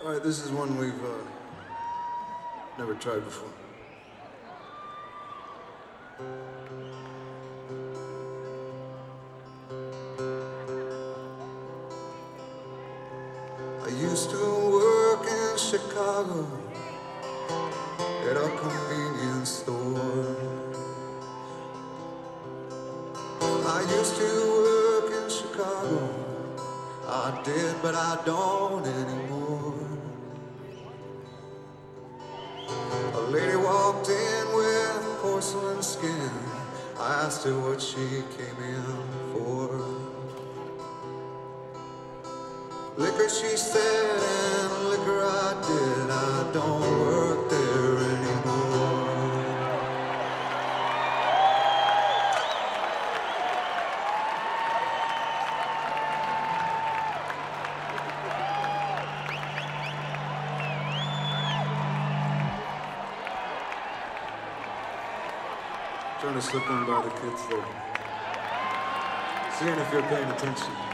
All right, this is one we've never tried before. I used to work in Chicago at a convenience store. I used to work in Chicago. I did, but I don't anymore. A lady walked in with porcelain skin. I asked her what she came in for. Liquor, she said, and liquor I did. I don't work there anymore. Trying to slip one by the kids there. Seeing if you're paying attention.